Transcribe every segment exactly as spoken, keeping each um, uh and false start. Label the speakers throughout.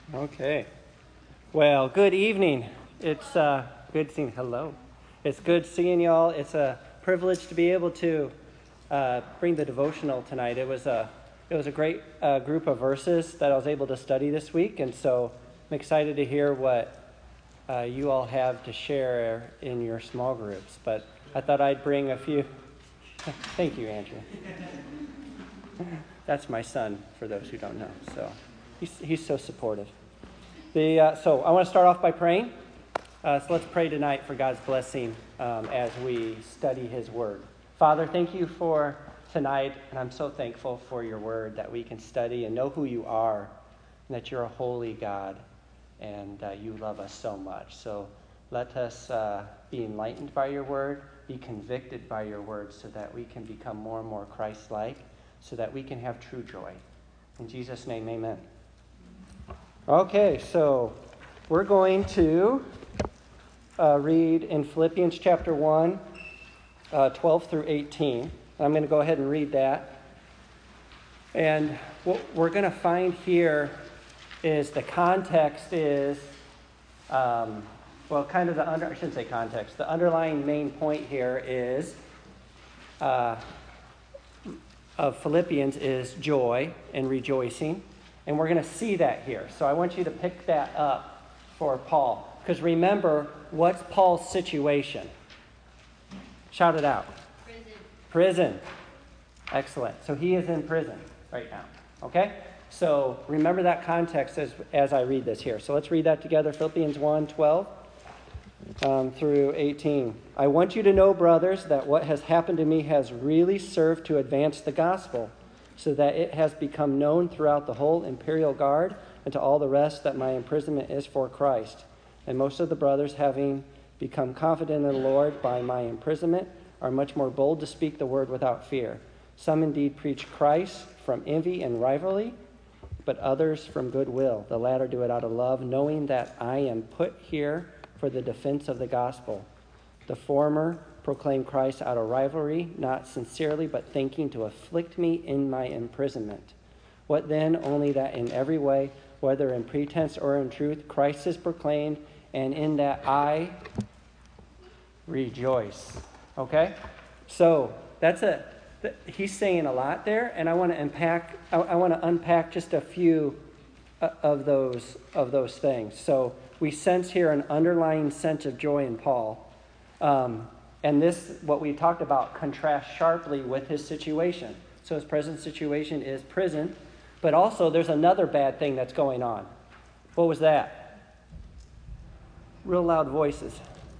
Speaker 1: Okay. Well, good evening. It's uh, good seeing. Hello. It's good seeing y'all. It's a privilege to be able to uh, bring the devotional tonight. It was a it was a great uh, group of verses that I was able to study this week, and so I'm excited to hear what uh, you all have to share in your small groups. But I thought I'd bring a few. Thank you, Andrew. That's my son, for those who don't know. So he's he's so supportive. The uh, so I want to start off by praying. Uh, so let's pray tonight for God's blessing um, as we study His Word. Father, thank you for tonight, and I'm so thankful for your Word that we can study and know who you are, and that you're a holy God, and uh, you love us so much. So let us uh, be enlightened by your Word, be convicted by your Word, so that we can become more and more Christ-like, so that we can have true joy. In Jesus' name, amen. Okay, so we're going to uh, read in Philippians chapter one, uh, twelve through eighteen. I'm going to go ahead and read that. And what we're going to find here is the context is, um, well, kind of the under, I shouldn't say context. The underlying main point here is, uh, of Philippians is joy and rejoicing. And we're going to see that here. So I want you to pick that up for Paul. Because remember, what's Paul's situation? Shout it out.
Speaker 2: Prison.
Speaker 1: Prison. Excellent. So he is in prison right now. Okay? So remember that context as, as I read this here. So let's read that together. Philippians one, twelve um, through eighteen. I want you to know, brothers, that what has happened to me has really served to advance the gospel, so that it has become known throughout the whole imperial guard and to all the rest that my imprisonment is for Christ. And most of the brothers, having become confident in the Lord by my imprisonment, are much more bold to speak the word without fear. Some indeed preach Christ from envy and rivalry, but others from goodwill. The latter do it out of love, knowing that I am put here for the defense of the gospel. The former proclaim Christ out of rivalry, not sincerely, but thinking to afflict me in my imprisonment. What then? Only that in every way, whether in pretense or in truth, Christ is proclaimed, and in that I rejoice. Okay? So that's a, he's saying a lot there, and I want to unpack, I, I want to unpack just a few of those, of those things. So we sense here an underlying sense of joy in Paul. Um, And this, what we talked about, contrasts sharply with his situation. So his present situation is prison, but also there's another bad thing that's going on. What was that? Real loud voices.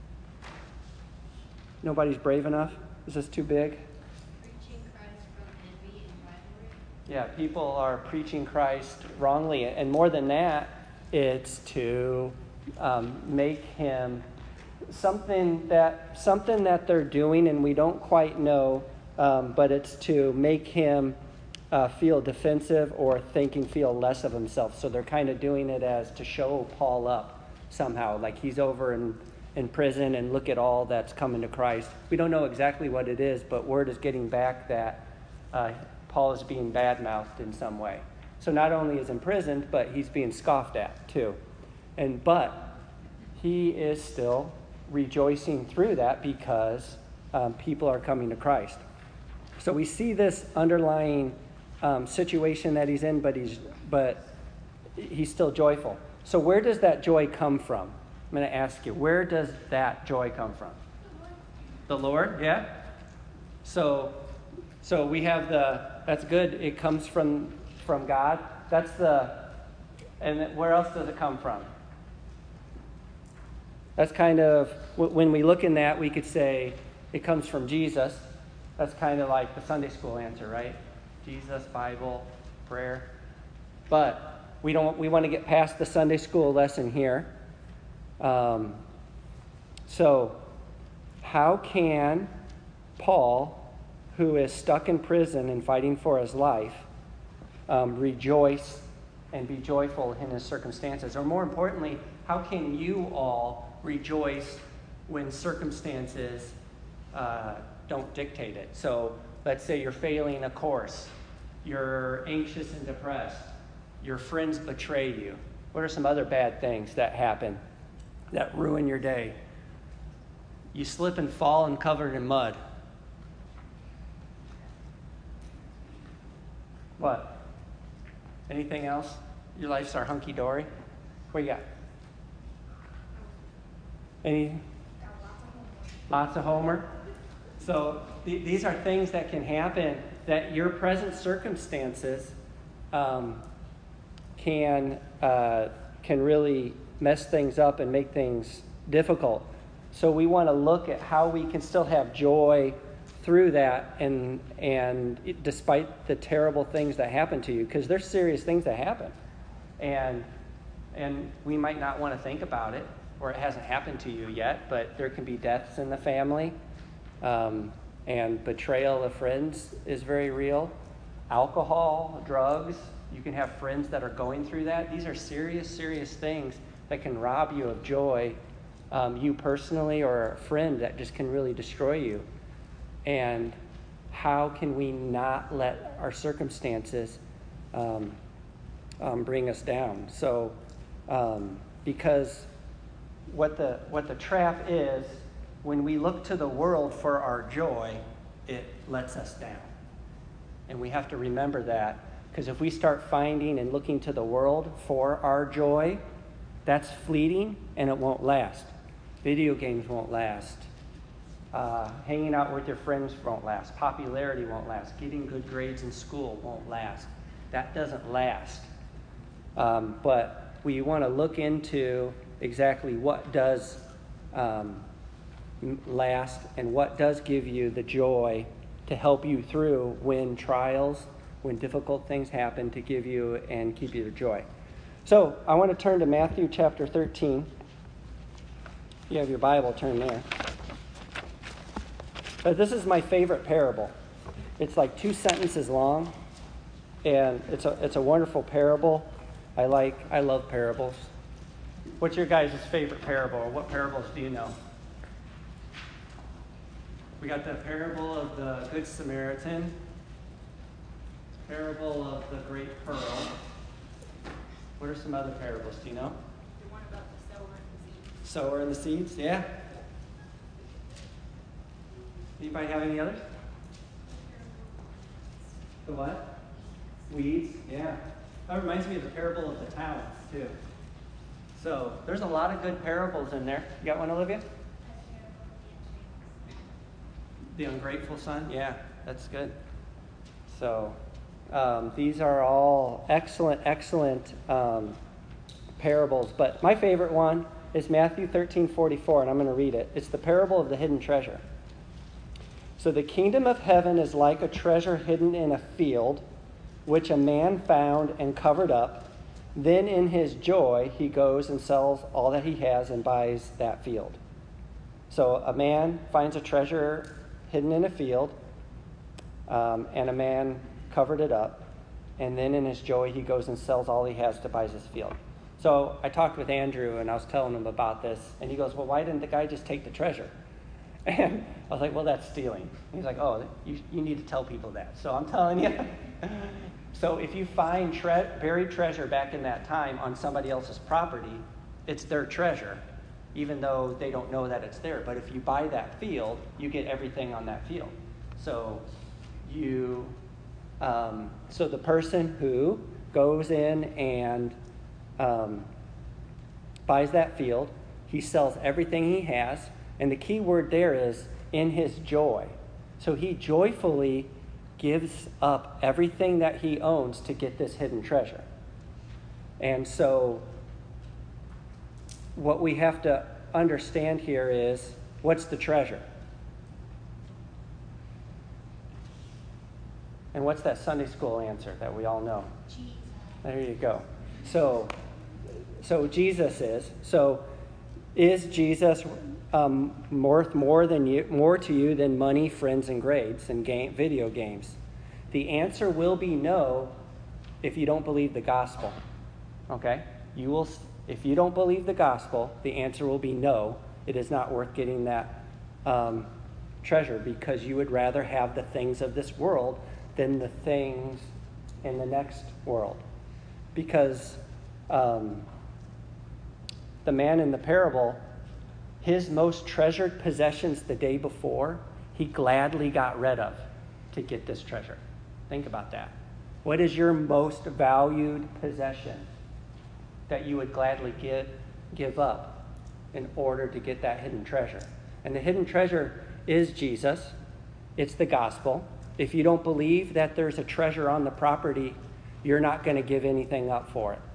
Speaker 1: Nobody's brave enough? Is this too big?
Speaker 2: Preaching Christ from envy and rivalry.
Speaker 1: Yeah, people are preaching Christ wrongly. And more than that, it's to um, make him something that something that they're doing, and we don't quite know, um, but it's to make him uh, feel defensive or think and feel less of himself. So they're kind of doing it as to show Paul up somehow, like he's over in, in prison and look at all that's coming to Christ. We don't know exactly what it is, but word is getting back that uh, Paul is being bad-mouthed in some way. So not only is imprisoned, but he's being scoffed at too. And but he is still rejoicing through that because um, people are coming to Christ. So we see this underlying um, situation that he's in, but he's but he's still joyful. So where does that joy come from? I'm going to ask you, where does that joy come from? The Lord, yeah. So so we have the that's good. It comes from from God. That's the and where else does it come from? That's kind of, when we look in that, we could say it comes from Jesus. That's kind of like the Sunday school answer, right? Jesus, Bible, prayer. But we don't. We want to get past the Sunday school lesson here. Um, so how can Paul, who is stuck in prison and fighting for his life, um, rejoice and be joyful in his circumstances? Or more importantly, how can you all rejoice when circumstances uh, don't dictate it? So let's say you're failing a course, you're anxious and depressed, your friends betray you, What are some other bad things that happen that ruin your day? You slip and fall and covered in mud. What? Anything else? Your life's our hunky-dory? What you got? Any? Lots of homework. So th- these are things that can happen that your present circumstances um, can uh, can really mess things up and make things difficult. So we want to look at how we can still have joy through that, and and it, despite the terrible things that happen to you, because there's serious things that happen, and and we might not want to think about it, or it hasn't happened to you yet, but there can be deaths in the family, um, and betrayal of friends is very real. Alcohol, drugs, you can have friends that are going through that. These are serious, serious things that can rob you of joy, um, you personally or a friend that just can really destroy you. And how can we not let our circumstances um, um, bring us down? So, um, because what the what the trap is, when we look to the world for our joy, it lets us down. And we have to remember that, because if we start finding and looking to the world for our joy, that's fleeting and it won't last. Video games won't last. Uh, hanging out with your friends won't last. Popularity won't last. Getting good grades in school won't last. That doesn't last. Um, but we want to look into exactly what does um, last and what does give you the joy to help you through when trials, when difficult things happen, to give you and keep you the joy. So I want to turn to Matthew chapter thirteen. If you have your Bible, turn there. But this is my favorite parable. It's like two sentences long, and it's a it's a wonderful parable. I like I love parables. What's your guys' favorite parable, or what parables do you know? We got the parable of the Good Samaritan, parable of the Great Pearl. What are some other parables? Do you know?
Speaker 2: The one about the sower and the seed.
Speaker 1: Sower and the seeds, yeah. Anybody have any others? The what? Weeds, yeah. That reminds me of the parable of the talents, too. So there's a lot of good parables in there. You got one, Olivia? The ungrateful son? Yeah, that's good. So um, these are all excellent, excellent um, parables. But my favorite one is Matthew thirteen forty-four, and I'm going to read it. It's the parable of the hidden treasure. So the kingdom of heaven is like a treasure hidden in a field, which a man found and covered up. Then in his joy, he goes and sells all that he has and buys that field. So a man finds a treasure hidden in a field, um, and a man covered it up. And then in his joy, he goes and sells all he has to buy his field. So I talked with Andrew, and I was telling him about this. And he goes, well, why didn't the guy just take the treasure? And I was like, well, that's stealing. He's like, oh, you, you need to tell people that. So I'm telling you. So if you find tre- buried treasure back in that time on somebody else's property, it's their treasure, even though they don't know that it's there. But if you buy that field, you get everything on that field. So you, um, so the person who goes in and um, buys that field, he sells everything he has. And the key word there is in his joy. So he joyfully gives up everything that he owns to get this hidden treasure. And so what we have to understand here is, what's the treasure? And what's that Sunday school answer that we all know?
Speaker 2: Jesus.
Speaker 1: There you go. So, so Jesus is. So is Jesus um, worth more than you, more to you than money, friends, and grades and game, video games? The answer will be no if you don't believe the gospel. Okay? You will. If you don't believe the gospel, the answer will be no. It is not worth getting that um, treasure, because you would rather have the things of this world than the things in the next world. Because um, the man in the parable, his most treasured possessions the day before, he gladly got rid of to get this treasure. Think about that. What is your most valued possession that you would gladly give, give up in order to get that hidden treasure? And the hidden treasure is Jesus. It's the gospel. If you don't believe that there's a treasure on the property, you're not going to give anything up for it.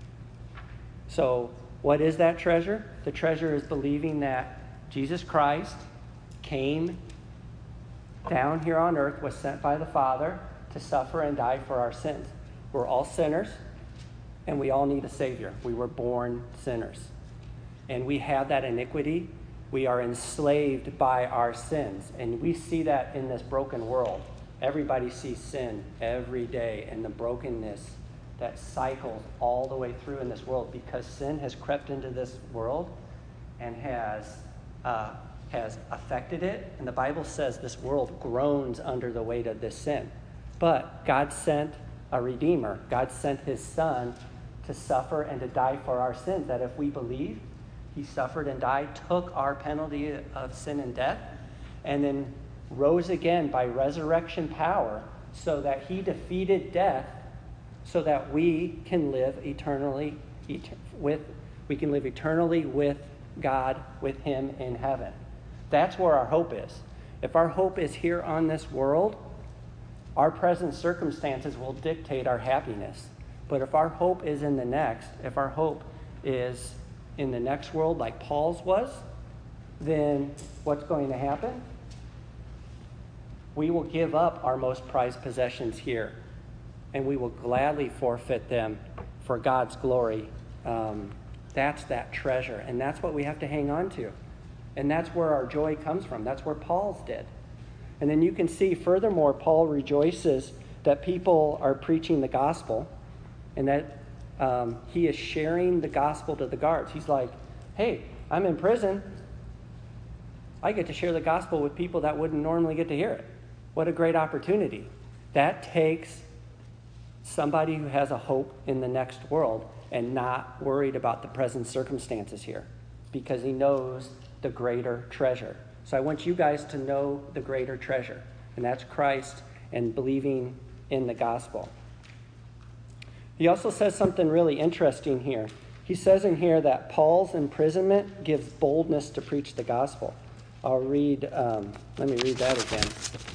Speaker 1: So what is that treasure? The treasure is believing that Jesus Christ came down here on earth, was sent by the Father to suffer and die for our sins. We're all sinners, and we all need a Savior. We were born sinners. And we have that iniquity. We are enslaved by our sins. And we see that in this broken world. Everybody sees sin every day and the brokenness that cycles all the way through in this world because sin has crept into this world and has uh, has affected it. And the Bible says this world groans under the weight of this sin. But God sent a Redeemer. God sent his Son to suffer and to die for our sins, that if we believe, he suffered and died, took our penalty of sin and death, and then rose again by resurrection power so that he defeated death so that we can live eternally et- with we can live eternally with God, with him in heaven. That's where our hope is. If our hope is here on this world, our present circumstances will dictate our happiness. But if our hope is in the next, if our hope is in the next world like Paul's was, then what's going to happen? We will give up our most prized possessions here, and we will gladly forfeit them for God's glory. Um, that's that treasure, and that's what we have to hang on to. And that's where our joy comes from. That's where Paul's did. And then you can see, furthermore, Paul rejoices that people are preaching the gospel and that um, he is sharing the gospel to the guards. He's like, hey, I'm in prison. I get to share the gospel with people that wouldn't normally get to hear it. What a great opportunity. That takes somebody who has a hope in the next world and not worried about the present circumstances here because he knows the greater treasure. So I want you guys to know the greater treasure, and that's Christ and believing in the gospel. He also says something really interesting here. He says in here that Paul's imprisonment gives boldness to preach the gospel. I'll read, um, let me read that again.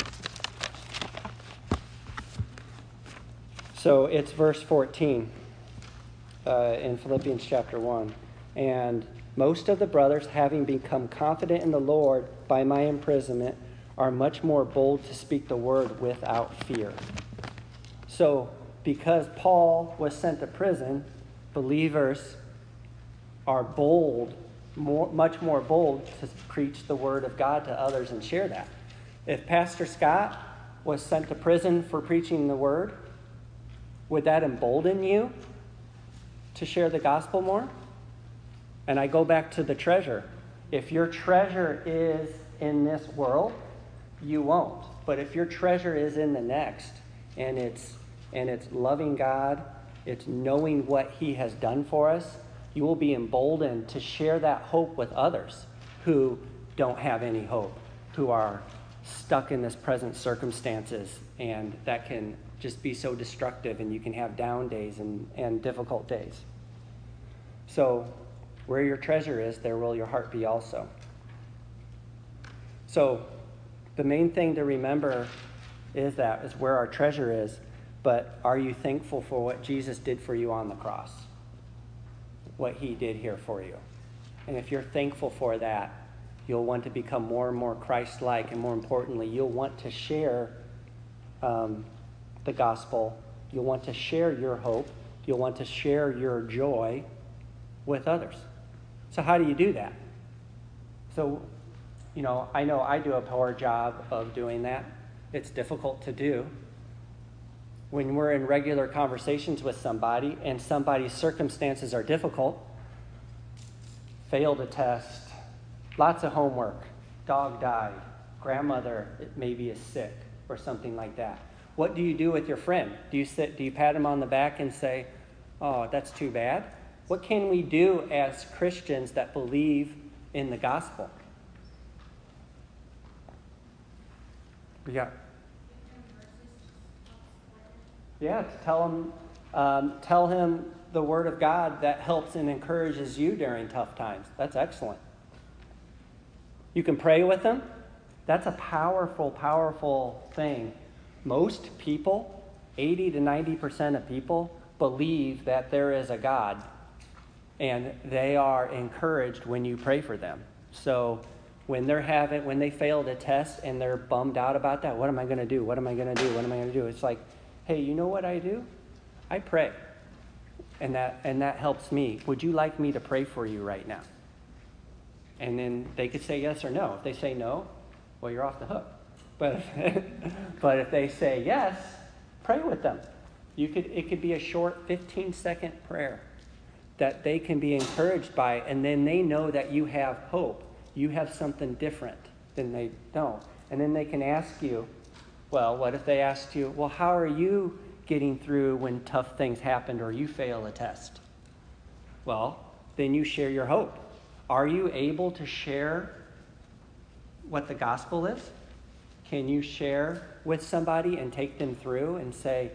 Speaker 1: So it's verse fourteen uh, in Philippians chapter one. And most of the brothers, having become confident in the Lord by my imprisonment, are much more bold to speak the word without fear. So, because Paul was sent to prison, believers are bold, more, much more bold to preach the word of God to others and share that. If Pastor Scott was sent to prison for preaching the word, would that embolden you to share the gospel more? And I go back to the treasure. If your treasure is in this world, you won't. But if your treasure is in the next, and it's and it's loving God, it's knowing what he has done for us, you will be emboldened to share that hope with others who don't have any hope, who are stuck in this present circumstances, and that can just be so destructive, and you can have down days and, and difficult days. So where your treasure is, there will your heart be also. So the main thing to remember is that is where our treasure is, but are you thankful for what Jesus did for you on the cross? What he did here for you. And if you're thankful for that, you'll want to become more and more Christ-like, and more importantly, you'll want to share um, the gospel. You'll want to share your hope. You'll want to share your joy with others. So how do you do that? So, you know, I know I do a poor job of doing that. It's difficult to do. When we're in regular conversations with somebody and somebody's circumstances are difficult, failed a test, lots of homework, dog died, grandmother maybe is sick or something like that. What do you do with your friend? Do you sit, do you pat him on the back and say, oh, that's too bad? What can we do as Christians that believe in the gospel? Yeah. Yeah, to tell him, um, tell him the word of God that helps and encourages you during tough times. That's excellent. You can pray with them. That's a powerful, powerful thing. Most people, eighty to ninety percent of people, believe that there is a God, and they are encouraged when you pray for them. So when they're having, when they failed a test and they're bummed out about that, what am I going to do? What am I going to do? What am I going to do? It's like, hey, you know what I do? I pray. And that and that helps me. Would you like me to pray for you right now? And then they could say yes or no. If they say no, well, you're off the hook. But if, but if they say yes, pray with them. You could it could be a short fifteen second prayer that they can be encouraged by, and then they know that you have hope. You have something different than they don't. And then they can ask you, well, what if they asked you, well, how are you getting through when tough things happened or you fail a test? Well, then you share your hope. Are you able to share what the gospel is? Can you share with somebody and take them through and say,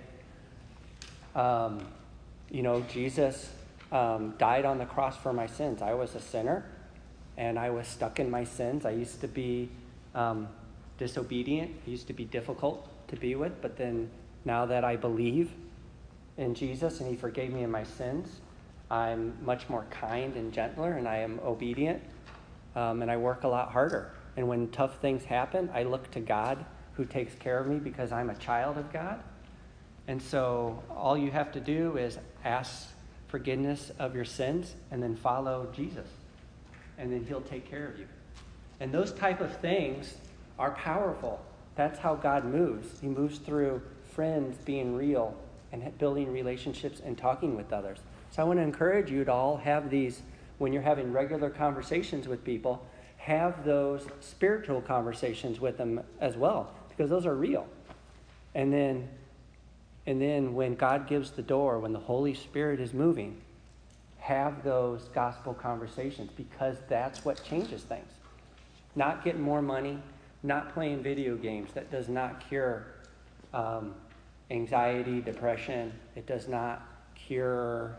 Speaker 1: um, you know, Jesus um, died on the cross for my sins. I was a sinner, and I was stuck in my sins. I used to be um, disobedient. I used to be difficult to be with, but then now that I believe in Jesus and he forgave me of my sins, I'm much more kind and gentler, and I am obedient, um, and I work a lot harder. And when tough things happen, I look to God who takes care of me because I'm a child of God. And so all you have to do is ask forgiveness of your sins and then follow Jesus, and then he'll take care of you. And those type of things are powerful. That's how God moves. He moves through friends being real and building relationships and talking with others. So I want to encourage you to all have these, when you're having regular conversations with people, have those spiritual conversations with them as well, because those are real. And then, and then when God gives the door, when the Holy Spirit is moving, have those gospel conversations, because that's what changes things. Not getting more money, not playing video games. That does not cure um, anxiety, depression. It does not cure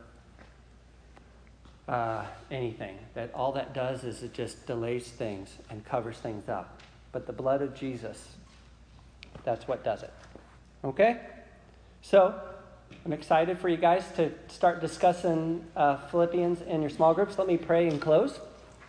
Speaker 1: uh, anything. That all that does is it just delays things and covers things up. But the blood of Jesus, that's what does it. Okay? So I'm excited for you guys to start discussing uh, Philippians in your small groups. Let me pray and close.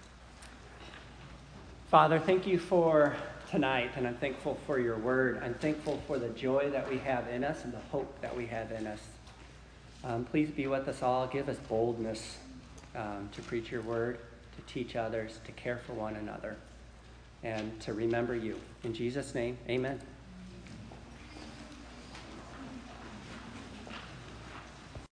Speaker 1: Father, thank you for tonight, and I'm thankful for your word. I'm thankful for the joy that we have in us and the hope that we have in us. Um, please be with us all. Give us boldness um, to preach your word, to teach others, to care for one another, and to remember you. In Jesus' name, amen.